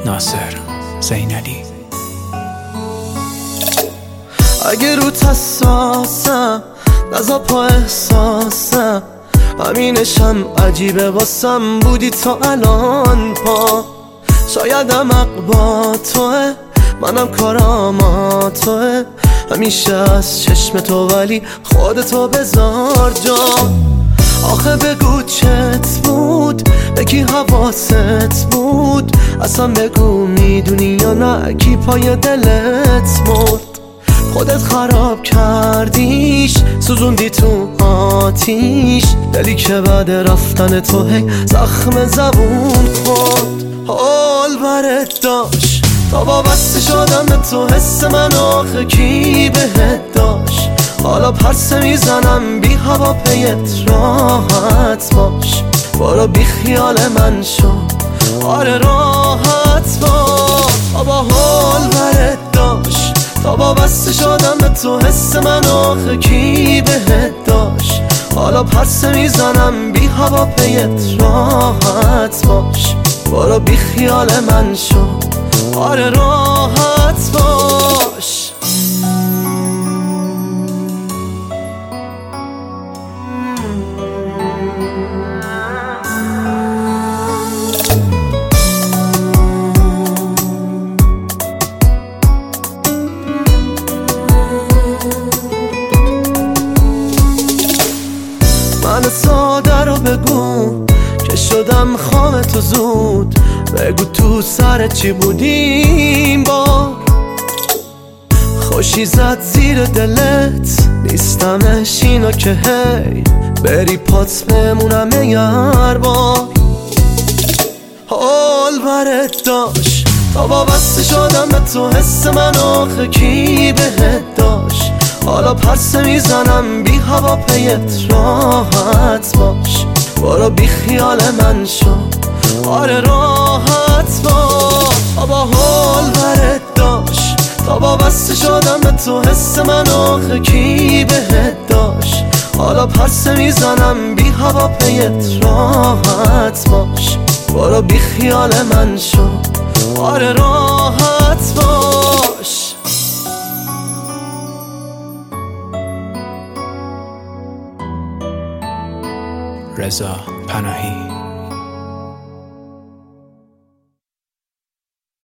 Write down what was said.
ناصر زینالی. اگه روت حساسم نزا پا احساسم، همینشم عجیبه واسم بودی تا الان پا. شایدم با توه، منم کارام توه، همیشه از چشم تو ولی خودتو بذار جا. آخه بگو چت بود، بگی حواست بود، اصلا بگو میدونی یا نه کی پای دلت مرد. خودت خراب کردیش، سوزوندی تو آتیش، دلی که بعد رفتن تو هی زخم زبون خورد. حال برت داشت تا وابسته شدم به تو، حس من آخه کی بهت داشت. حالا پرسه میزنم بی هوا پیت راحت باش، برو بی خیال من شو، آره راحت باش. بابا حال برت داشت تا وابسته شدم به تو، حس من آخه کی بهت داشت. حالا پرسه میزنم بی هوا پیت راحت باش، برو بی خیال من شو، آره راحت باش. من ساده رو بگو که شدم خام تو زود، بگو تو سر چی بودیم با خوشی زد زیر دلت، نیستمش اینو که هی بری پات بمونم یار بار. حال برت داشت تا وابسته شدم به تو، حس من آخه کی بهت داشت. حالا پرسه میزنم بی هوا پیت راحت باش، برو بی خیال من شو، آره راحت باش. بابا حال برت داشت تا وابسته شدم به تو، حس من آخه کی بهت داشت. حالا پرسه میزنم بی هوا پیت راحت باش، برو بی خیال من شو، آره راحت باش. رضا پناهی.